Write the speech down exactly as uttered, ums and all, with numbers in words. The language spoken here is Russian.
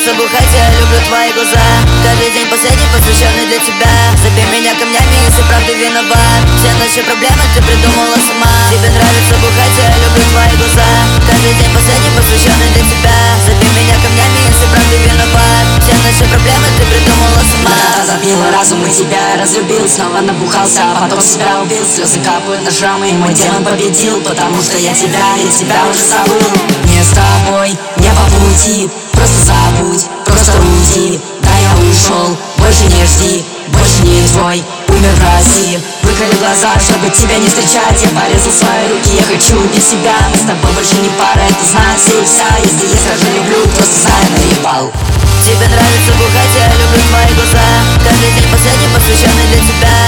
нравится бухать, я люблю твои глаза. Каждый день последний, посвященный для тебя. Забей меня камнями, если правда виноват. Все наши проблемы ты придумала сама. Тебе нравится бухать, я люблю твои глаза. Каждый день последний, посвященный для тебя. Забей меня камнями, если правда виноват. Все наши проблемы ты придумала сама. Забила разум и тебя разлюбил. Снова набухался, а потом себя убил. Слезы капают на шрамы, и мой демон победил. Потому что я тебя, я тебя уже забыл. Не с тобой, не по пути. Просто забудь, просто уйди. Да, я ушел, больше не жди. Больше не твой, умер в России. Выколи глаза, чтобы тебя не встречать. Я порезал свои руки, я хочу убить себя. Мы с тобой больше не пара, это знают все и вся. Если я скажу люблю, просто знай, наебал. Тебе нравится бухать, я люблю твои глаза. Каждый день последний, посвященный для тебя.